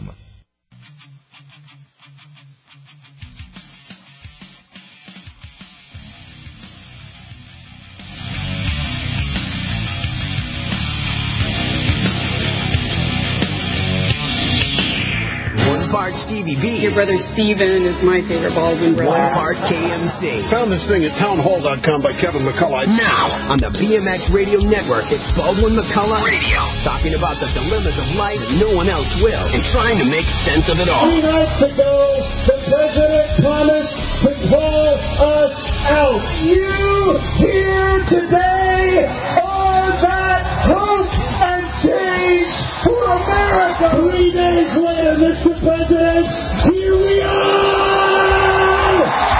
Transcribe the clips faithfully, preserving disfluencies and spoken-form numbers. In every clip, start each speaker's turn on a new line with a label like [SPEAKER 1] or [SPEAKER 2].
[SPEAKER 1] com.
[SPEAKER 2] Part Stevie B.
[SPEAKER 3] Your brother Steven is my favorite Baldwin brother.
[SPEAKER 2] One part K M C.
[SPEAKER 4] Found this thing at townhall dot com by Kevin McCullough.
[SPEAKER 2] Now, on the B M X Radio Network, it's Baldwin McCullough Radio. Talking about the dilemmas of life that no one else will, and trying to make sense of it all.
[SPEAKER 5] Three nights ago, the president promised to pull us out. You here today are that hope and change for America. Three days later, Mister President, here we are!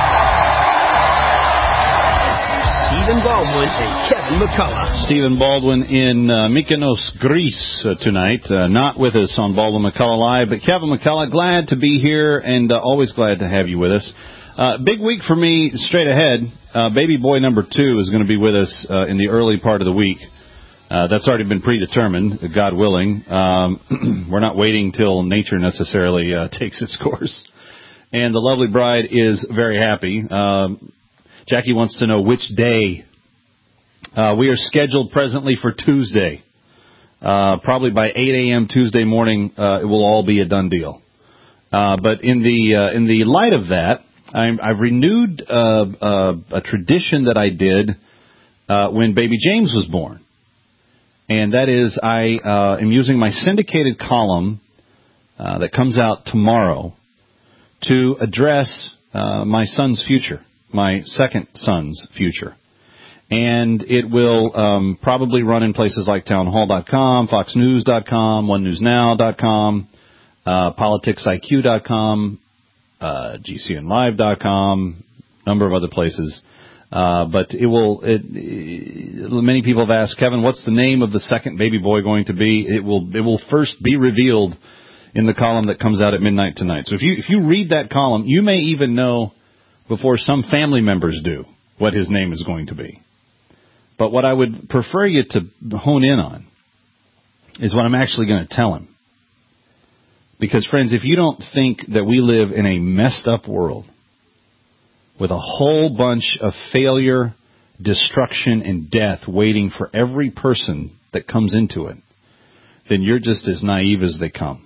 [SPEAKER 2] Stephen Baldwin and Kevin McCullough.
[SPEAKER 6] Stephen Baldwin in uh, Mykonos, Greece uh, tonight. Uh, not with us on Baldwin McCullough Live, but Kevin McCullough, glad to be here and uh, always glad to have you with us. Uh, big week for me straight ahead. Uh, baby boy number two is going to be with us uh, in the early part of the week. Uh, that's already been predetermined, God willing. Um, we're not waiting till nature necessarily uh, takes its course. And the lovely bride is very happy. Um, Jackie wants to know which day. Uh, we are scheduled presently for Tuesday. Uh, probably by eight a.m. Tuesday morning, uh, it will all be a done deal. Uh, but in the uh, in the light of that, I'm, I've renewed uh, uh, a tradition that I did uh, when baby James was born. And that is, I uh, am using my syndicated column uh, that comes out tomorrow to address uh, my son's future, my second son's future. And it will um, probably run in places like townhall dot com, fox news dot com, one news now dot com, uh, politics I Q dot com, uh, G C N live dot com, a number of other places. Uh, but it will, it, it, many people have asked, Kevin, what's the name of the second baby boy going to be? It will, it will first be revealed in the column that comes out at midnight tonight. So if you, if you read that column, you may even know before some family members do what his name is going to be. But what I would prefer you to hone in on is what I'm actually going to tell him. Because friends, if you don't think that we live in a messed up world, with a whole bunch of failure, destruction, and death waiting for every person that comes into it, then you're just as naive as they come.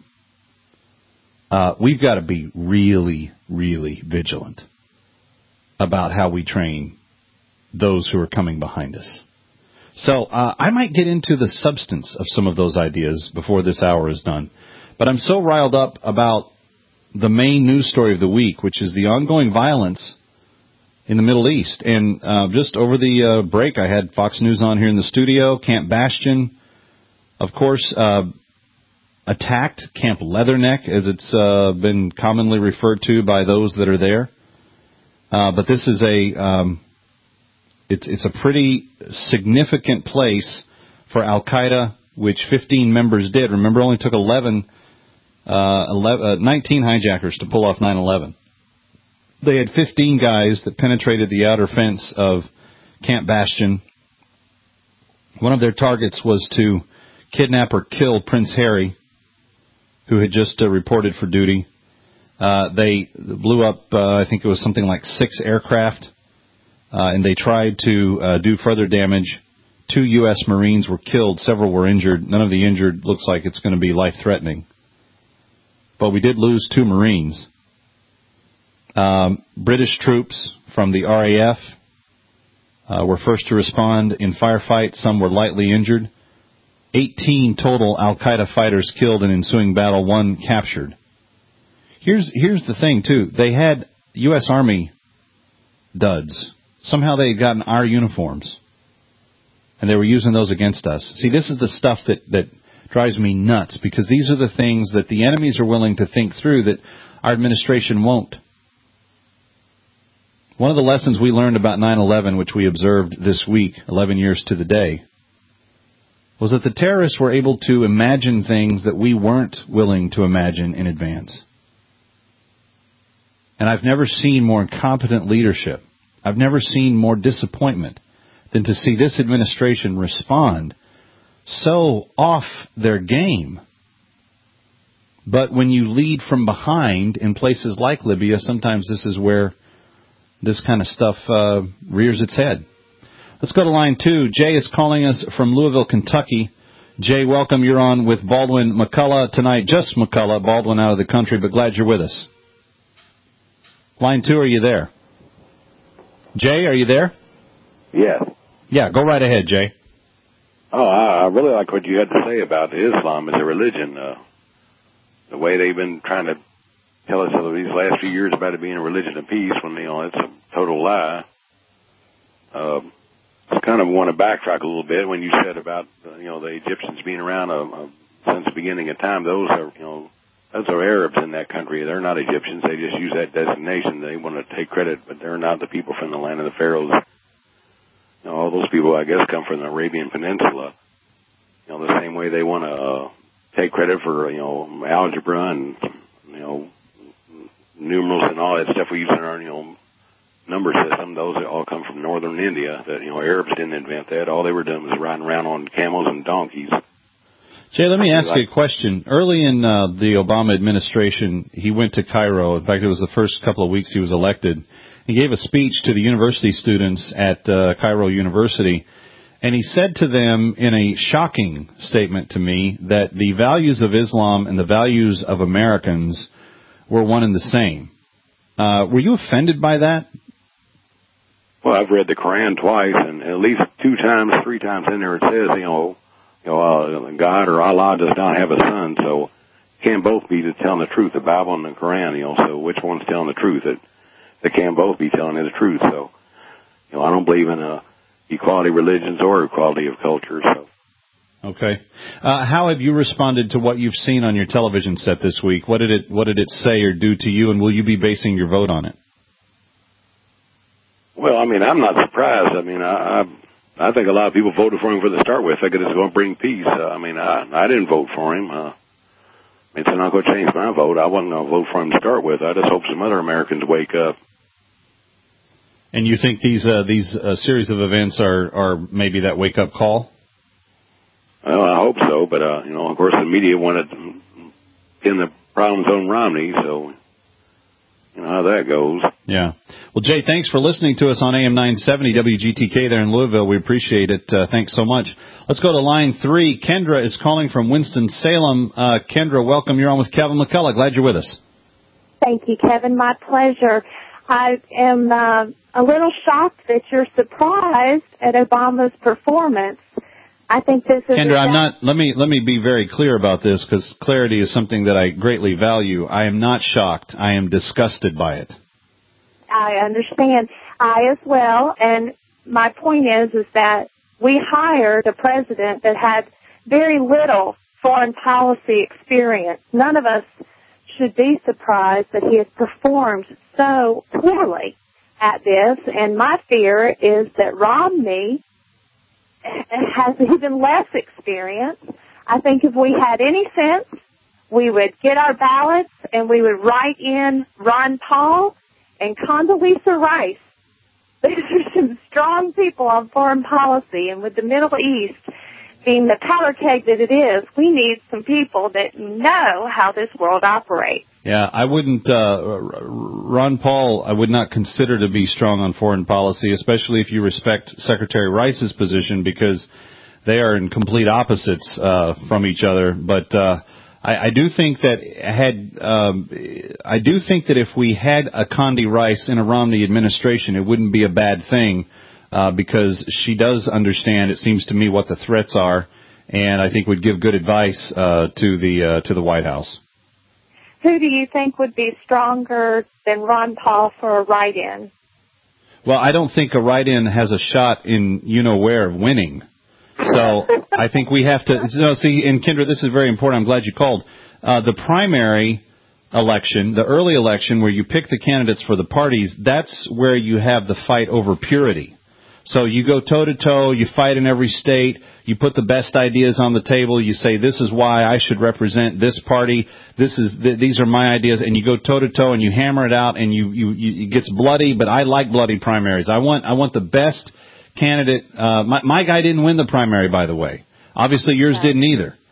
[SPEAKER 6] Uh, we've got to be really, really vigilant about how we train those who are coming behind us. So uh, I might get into the substance of some of those ideas before this hour is done. But I'm so riled up about the main news story of the week, which is the ongoing violence in the Middle East. And uh, just over the uh, break, I had Fox News on here in the studio. Camp Bastion, of course, uh, attacked Camp Leatherneck, as it's uh, been commonly referred to by those that are there. Uh, but this is a um, it's it's a pretty significant place for Al-Qaeda, which fifteen members did. Remember, it only took eleven, uh, eleven, uh, nineteen hijackers to pull off nine eleven. They had fifteen guys that penetrated the outer fence of Camp Bastion. One of their targets was to kidnap or kill Prince Harry, who had just uh, reported for duty. Uh, they blew up, uh, I think it was something like six aircraft, uh, and they tried to uh, do further damage. Two U S Marines were killed. Several were injured. None of the injured looks like it's going to be life-threatening. But we did lose two Marines. Um, British troops from the R A F uh, were first to respond in firefight. Some were lightly injured. eighteen total Al-Qaeda fighters killed in ensuing battle, one captured. Here's here's the thing, too. They had U S Army duds. Somehow they had gotten our uniforms, and they were using those against us. See, this is the stuff that, that drives me nuts, because these are the things that the enemies are willing to think through that our administration won't. One of the lessons we learned about nine eleven, which we observed this week, eleven years to the day, was that the terrorists were able to imagine things that we weren't willing to imagine in advance. And I've never seen more incompetent leadership. I've never seen more disappointment than to see this administration respond so off their game But when you lead from behind in places like Libya, sometimes this is where this kind of stuff uh, rears its head. Let's go to line two. Jay is calling us from Louisville, Kentucky. Jay, welcome. You're on with Baldwin McCullough tonight. Just McCullough, Baldwin out of the country, but glad you're with us. Line two, are you there? Jay, are you there?
[SPEAKER 1] Yes.
[SPEAKER 6] Yeah, go right ahead, Jay.
[SPEAKER 1] Oh, I, I really like what you had to say about Islam as a religion. Uh, the way they've been trying to tell us over these last few years about it being a religion of peace, when, you know, it's a total lie. Uh, I kind of want to backtrack a little bit when you said about, uh, you know, the Egyptians being around uh, uh, since the beginning of time. Those are, you know, those are Arabs in that country. They're not Egyptians. They just use that designation. They want to take credit, but they're not the people from the land of the pharaohs. You know, all those people, I guess, come from the Arabian Peninsula. You know, the same way they want to uh, take credit for, you know, algebra and, you know, numerals and all that stuff we use in our, you know, number system. Those all come from northern India. That, you know, Arabs didn't invent that. All they were doing was riding around on camels and donkeys.
[SPEAKER 6] Jay, let me ask you a question. Early in uh, the Obama administration, he went to Cairo. In fact, it was the first couple of weeks he was elected. He gave a speech to the university students at uh, Cairo University, and he said to them in a shocking statement to me that the values of Islam and the values of Americans were one and the same. Uh, were you offended by that?
[SPEAKER 1] Well, I've read the Quran twice, and at least two times, three times in there it says, you know, you know, uh, God or Allah does not have a son, so it can't both be telling the truth, the Bible and the Quran, you know, so which one's telling the truth? It, they can't both be telling you the truth, so, you know, I don't believe in uh, equality of religions or equality of culture, so.
[SPEAKER 6] Okay. Uh, how have you responded to what you've seen on your television set this week? What did it, what did it say or do to you, and will you be basing your vote on it?
[SPEAKER 1] Well, I mean, I'm not surprised. I mean, I, I I think a lot of people voted for him for the start with, thinking it's going to bring peace. Uh, I mean, I I didn't vote for him. Uh, it's not going to change my vote. I wasn't going to vote for him to start with. I just hope some other Americans wake up.
[SPEAKER 6] And you think these uh, these uh, series of events are, are maybe that wake up call?
[SPEAKER 1] Well, I hope so. But uh, you know, of course, the media wanted to pin the problems on Romney, so. You know how that goes.
[SPEAKER 6] Yeah. Well, Jay, thanks for listening to us on A M nine seventy W G T K there in Louisville. We appreciate it. Uh, thanks so much. Let's go to line three. Kendra is calling from Winston-Salem. Uh, Kendra, welcome. You're on with Kevin McCullough. Glad you're with us.
[SPEAKER 7] Thank you, Kevin. My pleasure. I am uh, a little shocked that you're surprised at Obama's performance. I think this is...
[SPEAKER 6] Kendra, I'm not... Let me let me be very clear about this, because clarity is something that I greatly value. I am not shocked. I am disgusted by it.
[SPEAKER 7] I understand. I as well. And my point is, is that we hired a president that had very little foreign policy experience. None of us should be surprised that he has performed so poorly at this. And my fear is that Romney has even less experience. I think if we had any sense, we would get our ballots and we would write in Ron Paul and Condoleezza Rice. These are some strong people on foreign policy, and with the Middle East being the powder keg that it is, we need some people that know how this world operates.
[SPEAKER 6] Yeah, I wouldn't, uh, Ron Paul, I would not consider to be strong on foreign policy, especially if you respect Secretary Rice's position, because they are in complete opposites uh, from each other. But uh, I, I do think that had, um, I do think that if we had a Condi Rice in a Romney administration, it wouldn't be a bad thing, uh, because she does understand, it seems to me, what the threats are, and I think would give good advice uh, to the uh, to the White House.
[SPEAKER 7] Who do you think would be stronger than Ron Paul for a write-in?
[SPEAKER 6] Well, I don't think a write-in has a shot in you-know-where of winning. So I think we have to you know, – see, and Kendra, this is very important. I'm glad you called. Uh, the primary election, the early election where you pick the candidates for the parties, that's where you have the fight over purity. So you go toe-to-toe, you fight in every state. You put the best ideas on the table. You say, this is why I should represent this party. This is th- these are my ideas. And you go toe-to-toe and you hammer it out, and you, you, you it gets bloody, but I like bloody primaries. I want I want the best candidate. Uh, my, my guy didn't win the primary, by the way. Obviously, yours didn't either.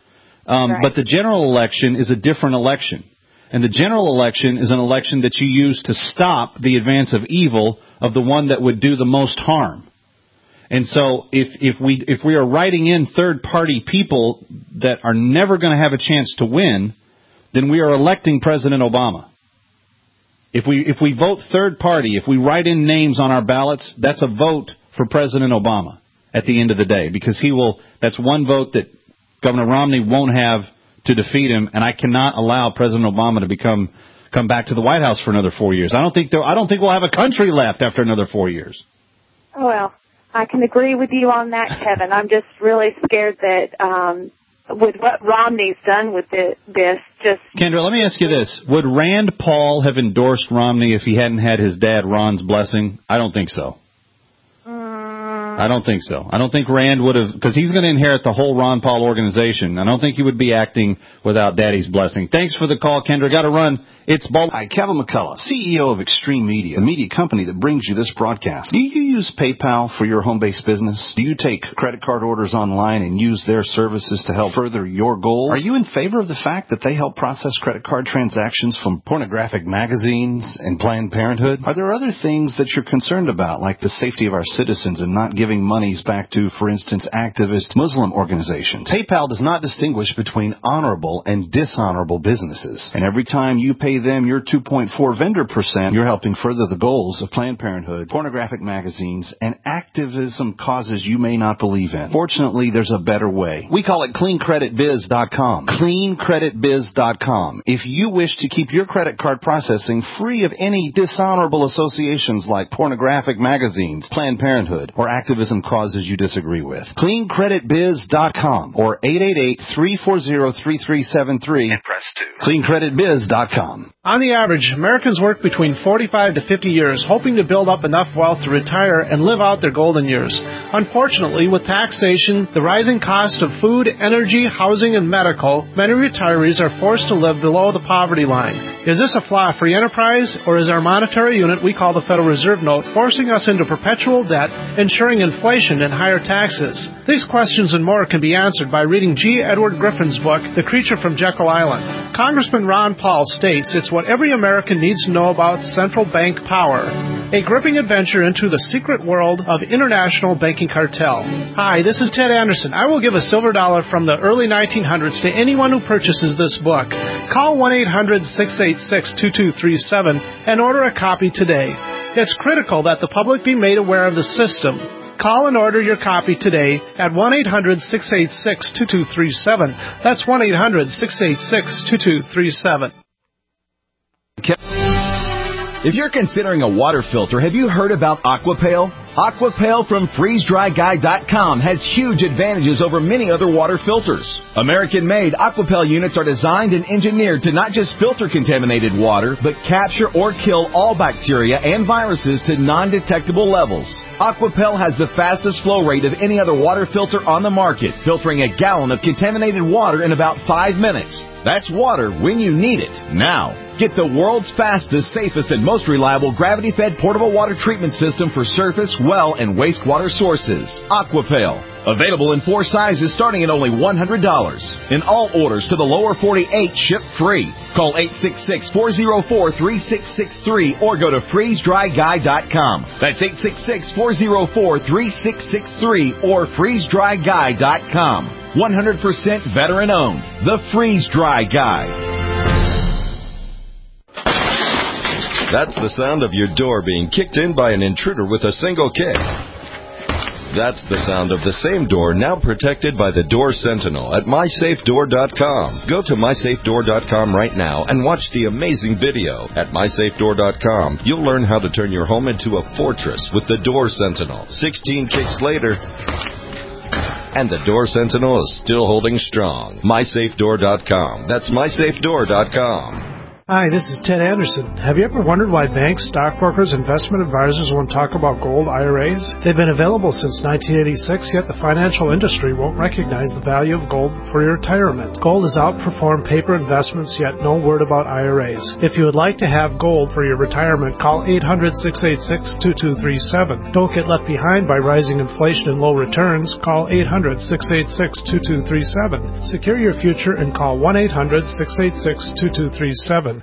[SPEAKER 6] Um,
[SPEAKER 7] Right.
[SPEAKER 6] But the general election is a different election. And the general election is an election that you use to stop the advance of evil of the one that would do the most harm. And so if, if we if we are writing in third-party people that are never going to have a chance to win, then we are electing President Obama. If we if we vote third party, if we write in names on our ballots, that's a vote for President Obama at the end of the day, because he will. That's one vote that Governor Romney won't have to defeat him, and I cannot allow President Obama to become come back to the White House for another four years. I don't think there, I don't think we'll have a country left after another four years.
[SPEAKER 7] Well, I can agree with you on that, Kevin. I'm just really scared that um, with what Romney's done with the, this, just...
[SPEAKER 6] Kendra, let me ask you this. Would Rand Paul have endorsed Romney if he hadn't had his dad Ron's blessing? I don't think so. I don't think so. I don't think Rand would have, because he's going to inherit the whole Ron Paul organization. I don't think he would be acting without Daddy's blessing. Thanks for the call, Kendra. Got to run. It's Ball.
[SPEAKER 8] Hi, Kevin McCullough, C E O of Extreme Media, the media company that brings you this broadcast. Do you use PayPal for your home-based business? Do you take credit card orders online and use their services to help further your goals? Are you in favor of the fact that they help process credit card transactions from pornographic magazines and Planned Parenthood? Are there other things that you're concerned about, like the safety of our citizens and not giving monies back to, for instance, activist Muslim organizations? PayPal does not distinguish between honorable and dishonorable businesses. And every time you pay them your two point four vendor percent, you're helping further the goals of Planned Parenthood, pornographic magazines, and activism causes you may not believe in. Fortunately, there's a better way. We call it clean credit biz dot com. clean credit biz dot com. If you wish to keep your credit card processing free of any dishonorable associations like pornographic magazines, Planned Parenthood, or activism causes you disagree with, clean credit biz dot com or eight eight eight, three four zero, three three seven three and press two. clean credit biz dot com.
[SPEAKER 9] On the average, Americans work between forty-five to fifty years, hoping to build up enough wealth to retire and live out their golden years. Unfortunately, with taxation, the rising cost of food, energy, housing, and medical, many retirees are forced to live below the poverty line. Is this a flaw free enterprise, or is our monetary unit we call the Federal Reserve Note forcing us into perpetual debt, ensuring inflation and higher taxes? These questions and more can be answered by reading G. Edward Griffin's book, The Creature from Jekyll Island. Congressman Ron Paul states it's what every American needs to know about central bank power. A gripping adventure into the secret world of international banking cartel. Hi, this is Ted Anderson. I will give a silver dollar from the early nineteen hundreds to anyone who purchases this book. Call one eight hundred, six eight six, two two three seven and order a copy today. It's critical that the public be made aware of the system. Call and order your copy today at one eight hundred, six eight six, two two three seven. That's one eight hundred, six eight six, two two three seven.
[SPEAKER 10] If you're considering a water filter, have you heard about Aquapale? Aquapale from freeze dry guy dot com has huge advantages over many other water filters. American-made Aquapale units are designed and engineered to not just filter contaminated water, but capture or kill all bacteria and viruses to non-detectable levels. Aquapale has the fastest flow rate of any other water filter on the market, filtering a gallon of contaminated water in about five minutes. That's water when you need it, now. Get the world's fastest, safest, and most reliable gravity-fed portable water treatment system for surface, well, and wastewater sources. Aquapale. Available in four sizes starting at only one hundred dollars. In all orders to the lower forty-eight, ship free. Call eight six six, four zero four, three six six three or go to freeze dry guy dot com. That's eight six six, four zero four, three six six three or freeze dry guy dot com. one hundred percent veteran owned. The Freeze Dry Guy.
[SPEAKER 11] That's the sound of your door being kicked in by an intruder with a single kick. That's the sound of the same door now protected by the Door Sentinel at my safe door dot com. Go to my safe door dot com right now and watch the amazing video. At my safe door dot com, you'll learn how to turn your home into a fortress with the Door Sentinel. sixteen kicks later, and the Door Sentinel is still holding strong. my safe door dot com. That's my safe door dot com.
[SPEAKER 9] Hi, this is Ted Anderson. Have you ever wondered why banks, stockbrokers, investment advisors won't talk about gold I R As? They've been available since nineteen eighty-six, yet the financial industry won't recognize the value of gold for your retirement. Gold has outperformed paper investments, yet no word about I R As. If you would like to have gold for your retirement, call eight hundred, six eight six, two two three seven. Don't get left behind by rising inflation and low returns. Call eight hundred, six eight six, two two three seven. Secure your future and call one eight hundred, six eight six, two two three seven.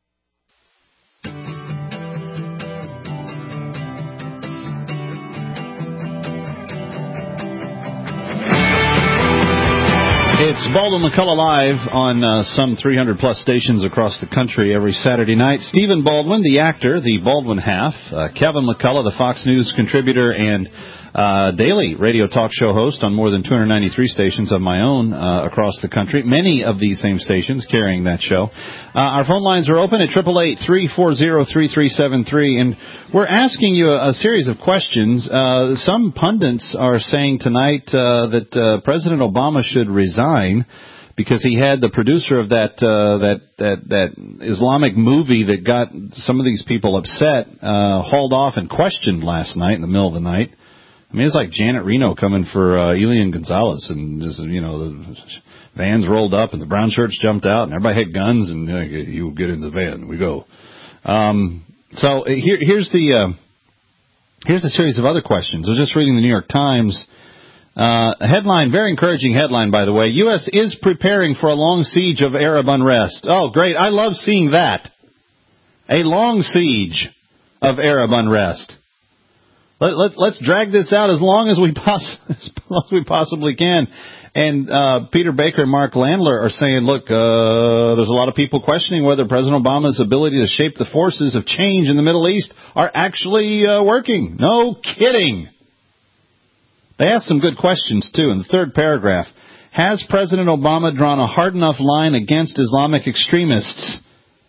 [SPEAKER 6] It's Baldwin McCullough Live on uh, some three hundred plus stations across the country every Saturday night. Stephen Baldwin, the actor, the Baldwin half. Uh, Kevin McCullough, the Fox News contributor and uh, daily radio talk show host on more than two hundred ninety-three stations of my own uh, across the country. Many of these same stations carrying that show. Uh, our phone lines are open at eight eight eight, three four zero, three three seven three. And we're asking you a, a series of questions. Uh, some pundits are saying tonight uh, that uh, President Obama should resign because he had the producer of that uh, that that that Islamic movie that got some of these people upset uh, hauled off and questioned last night in the middle of the night. I mean, it's like Janet Reno coming for uh, Elian Gonzalez, and just, you know, the vans rolled up and the brown shirts jumped out and everybody had guns, and uh, you get in the van, we go. Um, so here, here's the uh, here's a series of other questions. I was just reading the New York Times. Uh, a headline, very encouraging headline, by the way. U S is preparing for a long siege of Arab unrest. Oh, great. I love seeing that. A long siege of Arab unrest. Let, let, let's drag this out as long as we, poss- as long as we possibly can. And uh, Peter Baker and Mark Landler are saying, look, uh, there's a lot of people questioning whether President Obama's ability to shape the forces of change in the Middle East are actually uh, working. No kidding. They asked some good questions, too, in the third paragraph. Has President Obama drawn a hard enough line against Islamic extremists?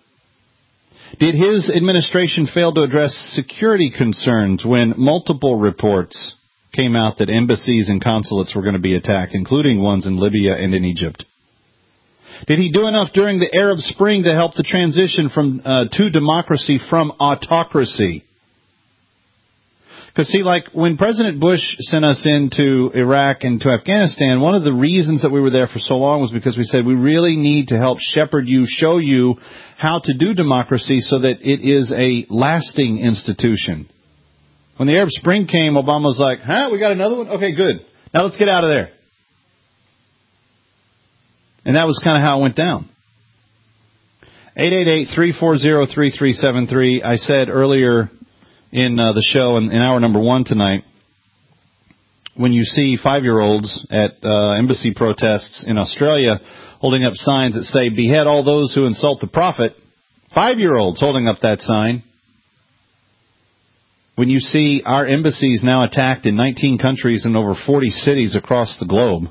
[SPEAKER 6] Did his administration fail to address security concerns when multiple reports came out that embassies and consulates were going to be attacked, including ones in Libya and in Egypt? Did he do enough during the Arab Spring to help the transition from uh, to democracy from autocracy? Because, see, like when President Bush sent us into Iraq and to Afghanistan, one of the reasons that we were there for so long was because we said we really need to help shepherd you, show you how to do democracy so that it is a lasting institution. When the Arab Spring came, Obama was like, huh, we got another one? Okay, good. Now let's get out of there. And that was kind of how it went down. eight eight eight, three four zero, three three seven three. I said earlier in uh, the show, in, in hour number one tonight, when you see five-year-olds at uh, embassy protests in Australia holding up signs that say, behead all those who insult the prophet, five-year-olds holding up that sign. When you see our embassies now attacked in nineteen countries and over forty cities across the globe,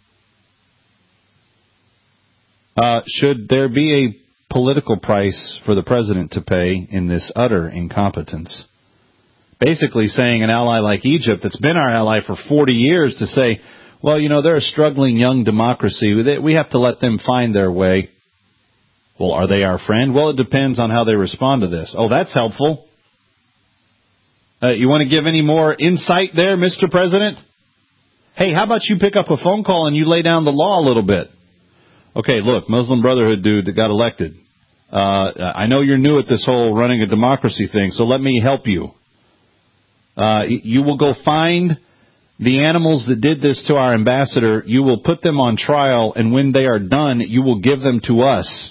[SPEAKER 6] uh, should there be a political price for the president to pay in this utter incompetence? Basically saying an ally like Egypt, that's been our ally for forty years, to say, well, you know, they're a struggling young democracy. We have to let them find their way. Well, are they our friend? Well, it depends on how they respond to this. Oh, that's helpful. Uh, you want to give any more insight there, Mister President? Hey, how about you pick up a phone call and you lay down the law a little bit? Okay, look, Muslim Brotherhood dude that got elected. Uh, I know you're new at this whole running a democracy thing, so let me help you. Uh, you will go find the animals that did this to our ambassador. You will put them on trial, and when they are done, you will give them to us.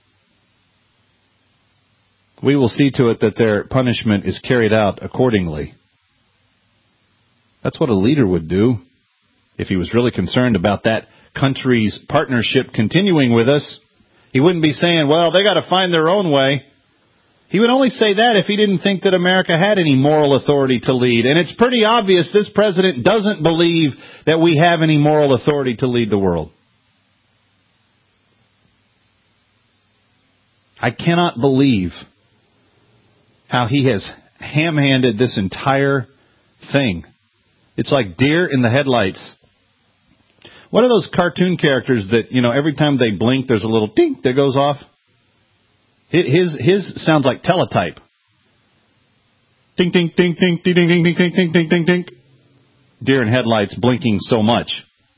[SPEAKER 6] We will see to it that their punishment is carried out accordingly. That's what a leader would do if he was really concerned about that country's partnership continuing with us. He wouldn't be saying, well, they got to find their own way. He would only say that if he didn't think that America had any moral authority to lead. And it's pretty obvious this president doesn't believe that we have any moral authority to lead the world. I cannot believe how he has ham-handed this entire thing. It's like deer in the headlights. What are those cartoon characters that, you know, every time they blink, there's a little ding that goes off? His his sounds like teletype. Ding, ding, ding, ding, ding, ding, ding, ding, ding, ding, ding, ding. Deer in headlights blinking so much.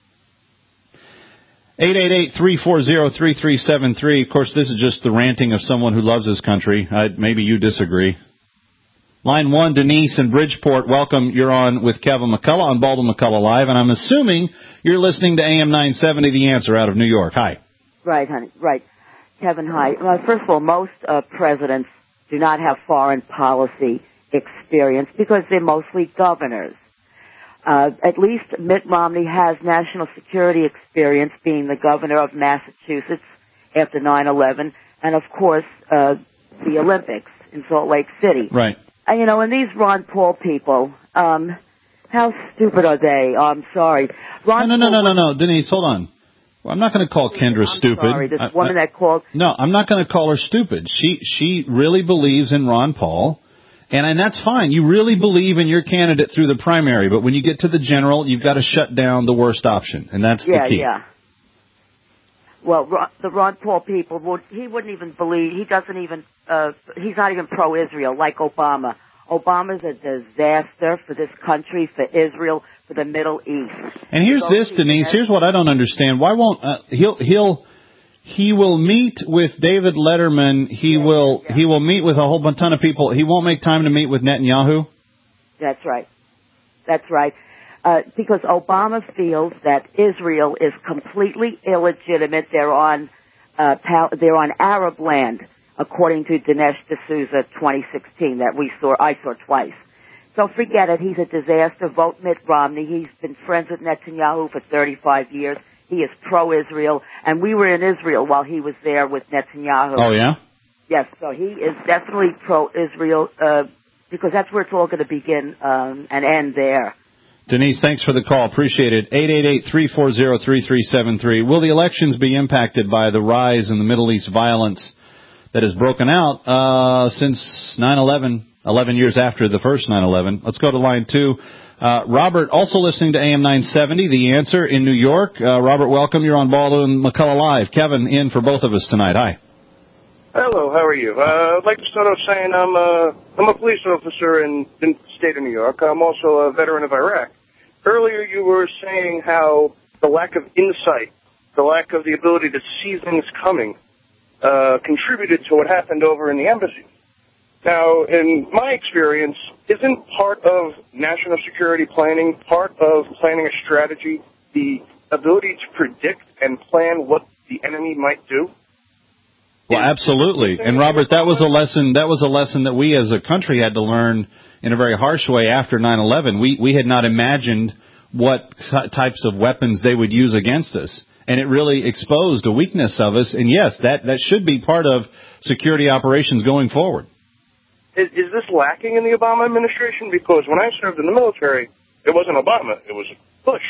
[SPEAKER 6] eight eight eight, three four zero, three three seven three. Of course, this is just the ranting of someone who loves his country. I, maybe you disagree. Line one, Denise in Bridgeport. Welcome. You're on with Kevin McCullough on Baldwin McCullough Live, and I'm assuming you're listening to A M nine seventy, The Answer, out of New York. Hi.
[SPEAKER 12] Right, honey. Right. Kevin, hi. Well, first of all, most uh, presidents do not have foreign policy experience because they're mostly governors. Uh, at least Mitt Romney has national security experience, being the governor of Massachusetts after nine eleven, and of course, uh, the Olympics in Salt Lake City.
[SPEAKER 6] Right.
[SPEAKER 12] And, you know, and these Ron Paul people, um, how stupid are they? Oh, I'm sorry. Ron
[SPEAKER 6] no, no, no,
[SPEAKER 12] Paul,
[SPEAKER 6] no, no, no, Denise, hold on. Well, I'm not going to call Kendra
[SPEAKER 12] I'm
[SPEAKER 6] stupid.
[SPEAKER 12] Sorry, this
[SPEAKER 6] I,
[SPEAKER 12] woman
[SPEAKER 6] I,
[SPEAKER 12] that called.
[SPEAKER 6] No, I'm not going to call her stupid. She she really believes in Ron Paul. And, and that's fine. You really believe in your candidate through the primary, but when you get to the general, you've got to shut down the worst option, and that's
[SPEAKER 12] yeah,
[SPEAKER 6] the key.
[SPEAKER 12] Yeah, yeah. Well, Ron, the Ron Paul people, would, he wouldn't even believe, he doesn't even, uh, he's not even pro-Israel like Obama. Obama's a disaster for this country, for Israel, for the Middle East.
[SPEAKER 6] And here's
[SPEAKER 12] so
[SPEAKER 6] this, Denise,
[SPEAKER 12] has,
[SPEAKER 6] here's what I don't understand. Why won't, uh, he'll, he'll, He will meet with David Letterman. He
[SPEAKER 12] yeah,
[SPEAKER 6] will
[SPEAKER 12] yeah.
[SPEAKER 6] he will meet with a whole bunch ton of people. He won't make time to meet with Netanyahu.
[SPEAKER 12] That's right. That's right. Uh, because Obama feels that Israel is completely illegitimate. They're on uh, pal- they're on Arab land, according to Dinesh D'Souza twenty sixteen that we saw I saw twice. So forget it. He's a disaster. Vote Mitt Romney. He's been friends with Netanyahu for thirty-five years. He is pro-Israel, and we were in Israel while he was there with Netanyahu.
[SPEAKER 6] Oh, yeah?
[SPEAKER 12] Yes, so he is definitely pro-Israel, uh, because that's where it's all going to begin um, and end there.
[SPEAKER 6] Denise, thanks for the call. Appreciate it. eight eight eight, three four zero, three three seven three. Will the elections be impacted by the rise in the Middle East violence that has broken out uh, since nine eleven, eleven years after the first nine eleven? Let's go to line two. Uh, Robert, also listening to A M nine seventy, The Answer in New York. Uh, Robert, welcome. You're on Baldwin McCullough Live. Kevin in for both of us tonight. Hi.
[SPEAKER 13] Hello, how are you? Uh, I'd like to start off saying I'm a, I'm a police officer in, in the state of New York. I'm also a veteran of Iraq. Earlier you were saying how the lack of insight, the lack of the ability to see things coming, uh, contributed to what happened over in the embassy. Now, in my experience, isn't part of national security planning, part of planning a strategy, the ability to predict and plan what the enemy might do?
[SPEAKER 6] Well, absolutely. And Robert, that was a lesson, that was a lesson that we as a country had to learn in a very harsh way after nine eleven. We, we had not imagined what t- types of weapons they would use against us. And it really exposed a weakness of us. And yes, that, that should be part of security operations going forward.
[SPEAKER 13] Is, is this lacking in the Obama administration? Because when I served in the military, it wasn't Obama, it was Bush.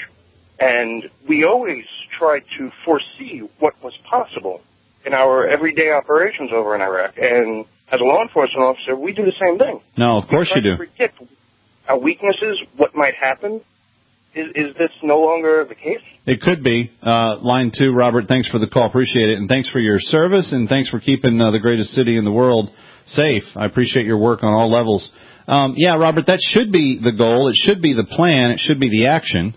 [SPEAKER 13] And we always tried to foresee what was possible in our everyday operations over in Iraq. And as a law enforcement officer, we do the same thing.
[SPEAKER 6] No, of course you do.
[SPEAKER 13] We try to predict our weaknesses, what might happen. Is, is this no longer the case?
[SPEAKER 6] It could be. Uh, line two, Robert, thanks for the call. Appreciate it. And thanks for your service, and thanks for keeping uh, the greatest city in the world safe. I appreciate your work on all levels. Um, yeah, Robert, that should be the goal. It should be the plan. It should be the action.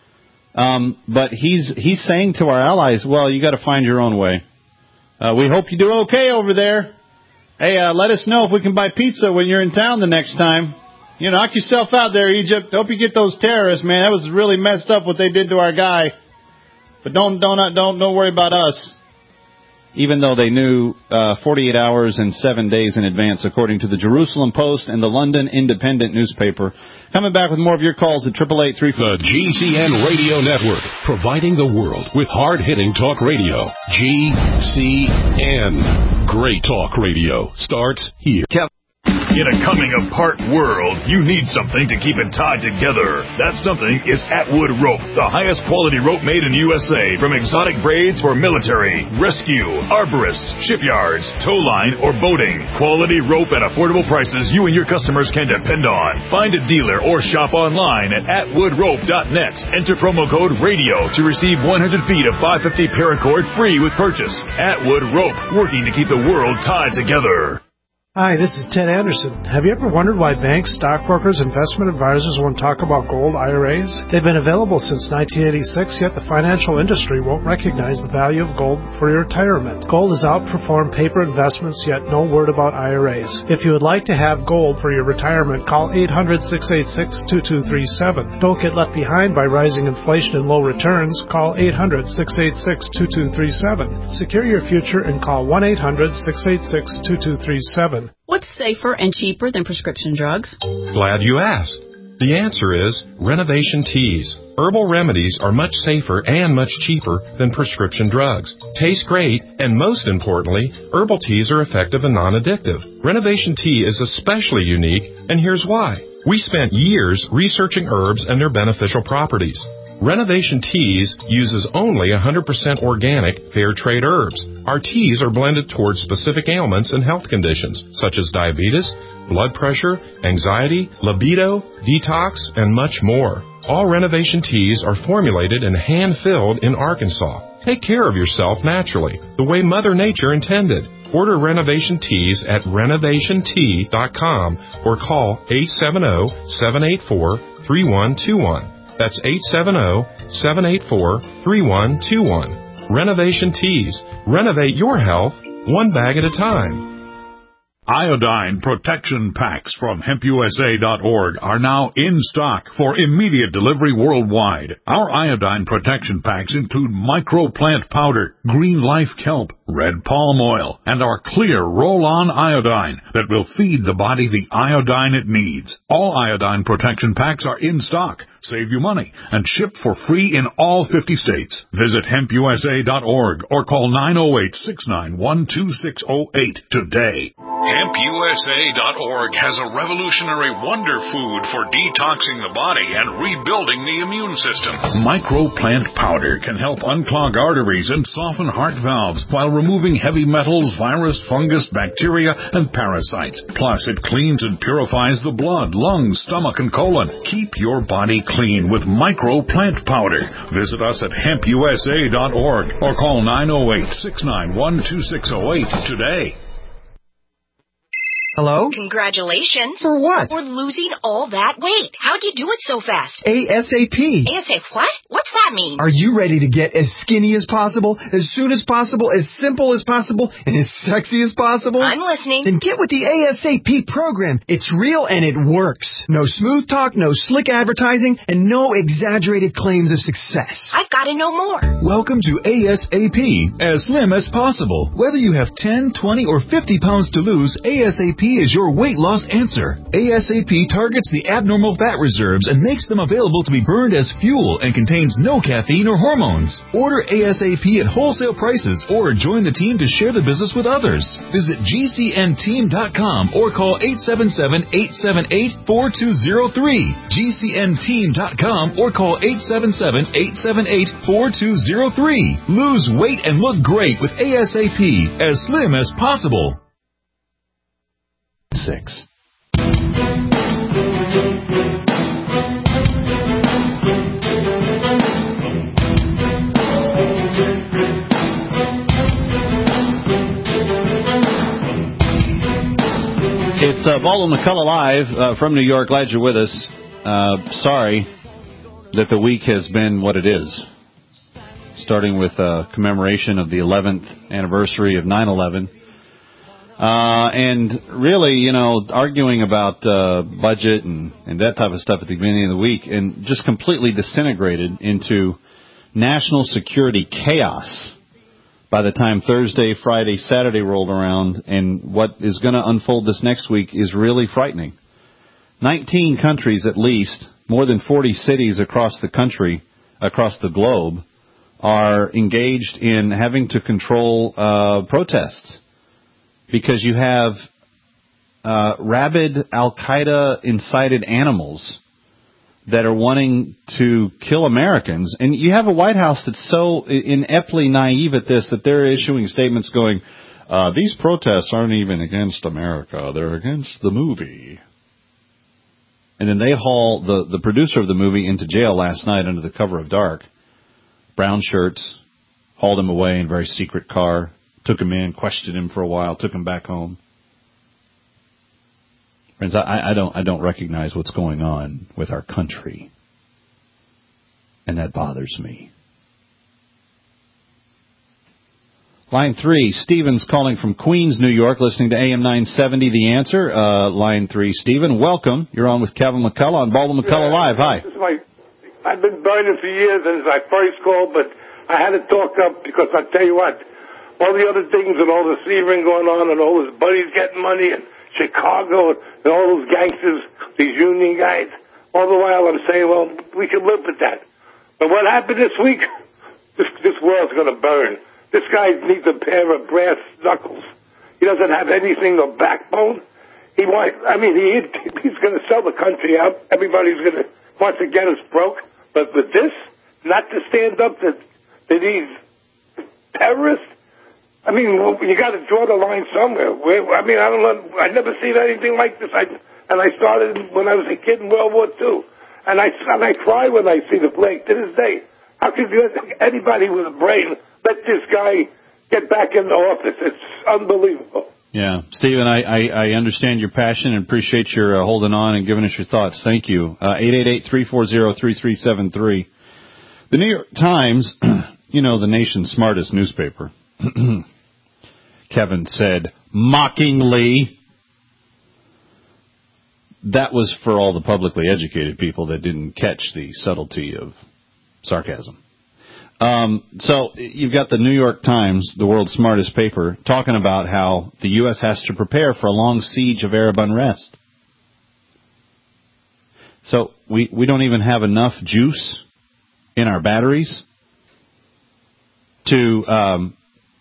[SPEAKER 6] Um, but he's he's saying to our allies, well, you got to find your own way. Uh, we hope you do okay over there. Hey, uh, let us know if we can buy pizza when you're in town the next time. You know, knock yourself out there, Egypt. Hope you get those terrorists, man. That was really messed up what they did to our guy. But don't don't don't don't worry about us. Even though they knew uh, forty-eight hours and seven days in advance, according to the Jerusalem Post and the London Independent newspaper. Coming back with more of your calls at triple eight three four.
[SPEAKER 14] The G C N Radio Network, providing the world with hard-hitting talk radio. G C N. Great talk radio starts here.
[SPEAKER 15] In a coming-apart world, you need something to keep it tied together. That something is Atwood Rope, the highest quality rope made in the U S A, from exotic braids for military, rescue, arborists, shipyards, tow line, or boating. Quality rope at affordable prices you and your customers can depend on. Find a dealer or shop online at atwood rope dot net. Enter promo code RADIO to receive one hundred feet of five fifty paracord free with purchase. Atwood Rope, working to keep the world tied together.
[SPEAKER 9] Hi, this is Ted Anderson. Have you ever wondered why banks, stockbrokers, investment advisors won't talk about gold I R As? They've been available since nineteen eighty-six, yet the financial industry won't recognize the value of gold for your retirement. Gold has outperformed paper investments, yet no word about I R As. If you would like to have gold for your retirement, call eight hundred, six eight six, two two three seven. Don't get left behind by rising inflation and low returns. Call eight hundred, six eight six, two two three seven. Secure your future and call one eight hundred, six eight six, two two three seven.
[SPEAKER 3] What's safer and cheaper than prescription drugs?
[SPEAKER 16] Glad you asked. The answer is Renovation Teas. Herbal remedies are much safer and much cheaper than prescription drugs. Taste great, and most importantly, herbal teas are effective and non-addictive. Renovation Tea is especially unique, and here's why. We spent years researching herbs and their beneficial properties. Renovation Teas uses only one hundred percent organic, fair trade herbs. Our teas are blended towards specific ailments and health conditions, such as diabetes, blood pressure, anxiety, libido, detox, and much more. All Renovation Teas are formulated and hand-filled in Arkansas. Take care of yourself naturally, the way Mother Nature intended. Order Renovation Teas at renovation tea dot com or call eight seven zero, seven eight four, three one two one. That's eight seven zero, seven eight four, three one two one. Renovation Teas. Renovate your health one bag at a time.
[SPEAKER 17] Iodine protection packs from hemp U S A dot org are now in stock for immediate delivery worldwide. Our iodine protection packs include microplant powder, green life kelp, red palm oil, and our clear roll-on iodine that will feed the body the iodine it needs. All iodine protection packs are in stock, save you money, and ship for free in all fifty states. Visit hemp U S A dot org or call nine oh eight, six nine one, two six oh eight today. hemp U S A dot org has a revolutionary wonder food for detoxing the body and rebuilding the immune system. Microplant powder can help unclog arteries and soften heart valves while removing heavy metals, virus, fungus, bacteria, and parasites. Plus, it cleans and purifies the blood, lungs, stomach, and colon. Keep your body clean with Microplant powder. Visit us at hemp U S A dot org or call nine oh eight, six nine one, two six oh eight today.
[SPEAKER 18] Hello?
[SPEAKER 19] Congratulations.
[SPEAKER 18] For what?
[SPEAKER 19] For losing all that weight. How'd you do it so fast?
[SPEAKER 18] ASAP.
[SPEAKER 19] ASAP what? What's that mean?
[SPEAKER 18] Are you ready to get as skinny as possible, as soon as possible, as simple as possible, and as sexy as possible?
[SPEAKER 19] I'm listening.
[SPEAKER 18] Then get with the ASAP program. It's real and it works. No smooth talk, no slick advertising, and no exaggerated claims of success.
[SPEAKER 19] I've got to know more.
[SPEAKER 20] Welcome to ASAP, as slim as possible. Whether you have ten, twenty, or fifty pounds to lose, ASAP is your weight loss answer. ASAP targets the abnormal fat reserves and makes them available to be burned as fuel and contains no caffeine or hormones. Order ASAP at wholesale prices or join the team to share the business with others. Visit G C N team dot com or call eight seven seven, eight seven eight, four two zero three. G C N team dot com or call eight seven seven, eight seven eight, four two zero three. Lose weight and look great with ASAP, as slim as possible.
[SPEAKER 6] Six. It's uh, Baldwin McCullough Live uh, from New York. Glad you're with us. Uh, sorry that the week has been what it is. Starting with uh, commemoration of the eleventh anniversary of nine eleven. Uh, and really, you know, arguing about uh, budget and, and that type of stuff at the beginning of the week, and just completely disintegrated into national security chaos by the time Thursday, Friday, Saturday rolled around. And what is going to unfold this next week is really frightening. nineteen countries at least, more than forty cities across the country, across the globe, are engaged in having to control uh, protests. Because you have uh, rabid Al-Qaeda incited animals that are wanting to kill Americans. And you have a White House that's so ineptly naive at this that they're issuing statements going, uh, these protests aren't even against America. They're against the movie. And then they haul the, the producer of the movie into jail last night under the cover of dark. Brown shirts, hauled him away in a very secret car, took him in, questioned him for a while, took him back home. Friends, I, I don't I don't recognize what's going on with our country. And that bothers me. Line three, Stephen's calling from Queens, New York, listening to A M nine seventy, The Answer. Uh, line three, Stephen, welcome. You're on with Kevin McCullough on Baldwin McCullough
[SPEAKER 21] yeah,
[SPEAKER 6] Live. Hi.
[SPEAKER 21] This is my, I've been burning for years, and it's my first call, but I had to talk up because I'll tell you what, all the other things and all the thieving going on and all his buddies getting money and Chicago and all those gangsters, these union guys, all the while I'm saying, well, we can live with that. But what happened this week, this, this world's going to burn. This guy needs a pair of brass knuckles. He doesn't have anything of backbone. He wants, I mean, he, he's going to sell the country out. Everybody's going to, wants to get us broke. But with this, not to stand up to, to these terrorists, I mean, well, you got to draw the line somewhere. Where, I mean, I don't know. I've never seen anything like this. I, and I started when I was a kid in World War Two. And I, and I cry when I see the flag to this day. How could you, anybody with a brain let this guy get back in the office? It's unbelievable.
[SPEAKER 6] Yeah. Stephen, I, I, I understand your passion and appreciate your uh, holding on and giving us your thoughts. Thank you. Uh, eight eight eight, three four zero, three three seven three. The New York Times, you know, the nation's smartest newspaper, Kevin said mockingly. That was for all the publicly educated people that didn't catch the subtlety of sarcasm. Um, so you've got the New York Times, the world's smartest paper, talking about how the U S has to prepare for a long siege of Arab unrest. So we, we don't even have enough juice in our batteries to um,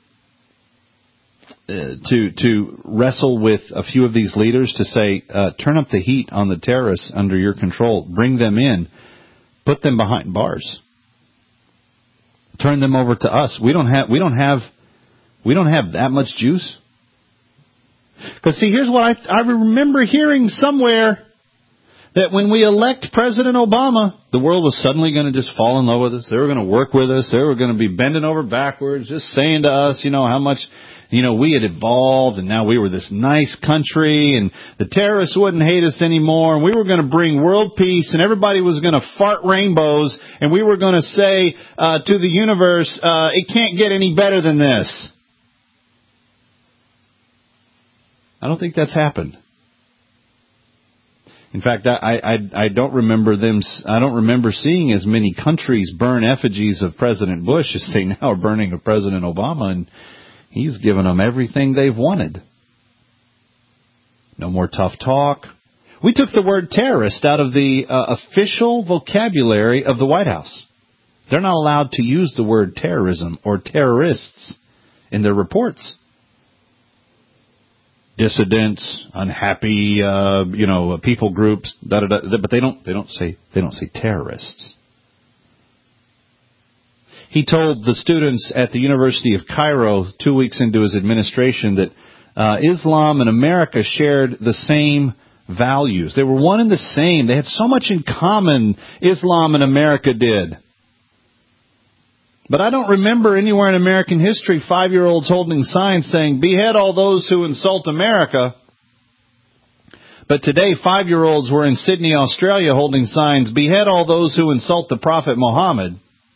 [SPEAKER 6] uh, to to wrestle with a few of these leaders to say, uh, turn up the heat on the terrorists under your control, bring them in, put them behind bars. Turn them over to us. We don't have. We don't have. We don't have that much juice. Because see, here's what I I remember hearing somewhere that when we elect President Obama, the world was suddenly going to just fall in love with us. They were going to work with us. They were going to be bending over backwards, just saying to us, you know, how much, you know, we had evolved and now we were this nice country and the terrorists wouldn't hate us anymore and we were going to bring world peace and everybody was going to fart rainbows and we were going to say uh, to the universe, uh, it can't get any better than this. I don't think that's happened. In fact, I, I I don't remember them. I don't remember seeing as many countries burn effigies of President Bush as they now are burning of President Obama, and he's given them everything they've wanted. No more tough talk. We took the word terrorist out of the uh, official vocabulary of the White House. They're not allowed to use the word terrorism or terrorists in their reports. Dissidents, unhappy, uh, you know, people groups, da, da, da, but they don't. They don't say. They don't say terrorists. He told the students at the University of Cairo two weeks into his administration that uh, Islam and America shared the same values. They were one and the same. They had so much in common. Islam and America did. But I don't remember anywhere in American history five-year-olds holding signs saying, behead all those who insult America. But today, five-year-olds were in Sydney, Australia, holding signs, behead all those who insult the Prophet Muhammad.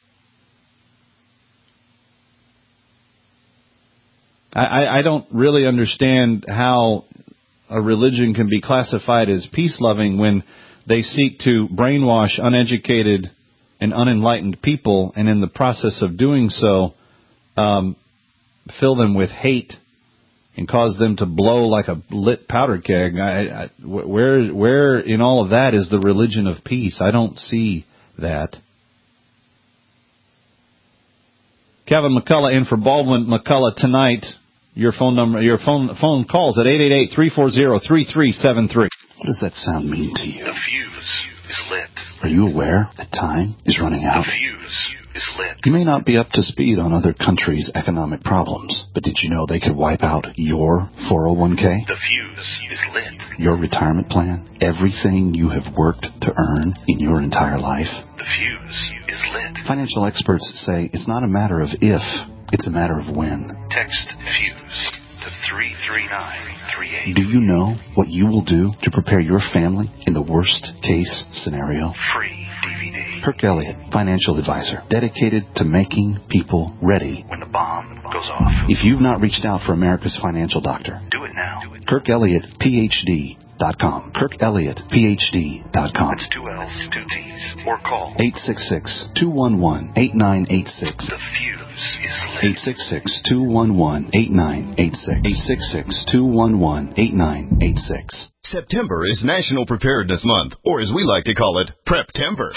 [SPEAKER 6] I, I, I don't really understand how a religion can be classified as peace-loving when they seek to brainwash uneducated and unenlightened people, and in the process of doing so, um, fill them with hate and cause them to blow like a lit powder keg. I, I, where, where in all of that is the religion of peace? I don't see that. Kevin McCullough in for Baldwin McCullough tonight. your phone number, your phone phone calls at eight eight eight, three four zero, three three seven three.
[SPEAKER 8] What does that sound mean to you?
[SPEAKER 4] The fuse is lit.
[SPEAKER 8] Are you aware that time is running out?
[SPEAKER 4] The fuse is lit.
[SPEAKER 8] You may not be up to speed on other countries' economic problems, but did you know they could wipe out your four oh one k?
[SPEAKER 4] The fuse is lit.
[SPEAKER 8] Your retirement plan? Everything you have worked to earn in your entire life?
[SPEAKER 4] The fuse is lit.
[SPEAKER 8] Financial experts say it's not a matter of if, it's a matter of when.
[SPEAKER 4] Text FUSE to three three nine three eight.
[SPEAKER 8] Do you know what you will do to prepare your family in the worst case scenario?
[SPEAKER 4] Free D V D.
[SPEAKER 8] Kirk Elliott, financial advisor, dedicated to making people ready
[SPEAKER 4] when the bomb goes off.
[SPEAKER 8] If you've not reached out for America's financial doctor,
[SPEAKER 4] do it now.
[SPEAKER 8] Kirk Elliott, P H D dot com. Kirk Elliott, P H D dot com.
[SPEAKER 4] That's two L's, two T's. Or call
[SPEAKER 8] eight six six, two one one, eight nine eight six.
[SPEAKER 4] The fuse is lit.
[SPEAKER 8] eight six six, two one one, eight nine eight six. eight six six, two one one, eight nine eight six.
[SPEAKER 22] September is National Preparedness Month, or as we like to call it, Prep-tember.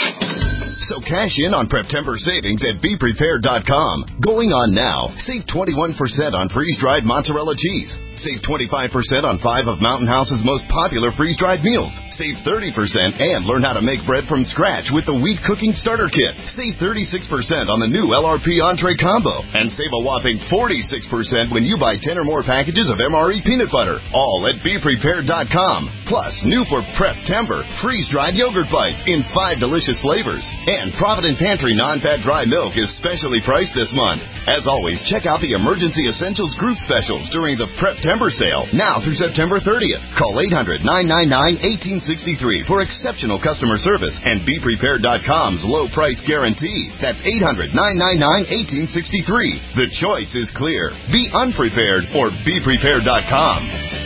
[SPEAKER 22] So cash in on Prep-tember savings at be prepared dot com. Going on now. Save twenty-one percent on freeze-dried mozzarella cheese. Save twenty-five percent on five of Mountain House's most popular freeze-dried meals. Save thirty percent and learn how to make bread from scratch with the Wheat Cooking Starter Kit. Save thirty-six percent on the new L R P Entree Combo. And save a whopping forty-six percent when you buy ten or more packages of M R E peanut butter. All at be prepared dot com. Plus, new for Prep-tember, freeze-dried yogurt bites in five delicious flavors. And Provident Pantry non-fat dry milk is specially priced this month. As always, check out the Emergency Essentials group specials during the Prep-tember sale, now through September thirtieth. Call eight hundred, nine nine nine, one eight six three for exceptional customer service and be prepared dot com's low price guarantee. That's eight hundred, nine nine nine, one eight six three. The choice is clear. Be unprepared or be prepared dot com.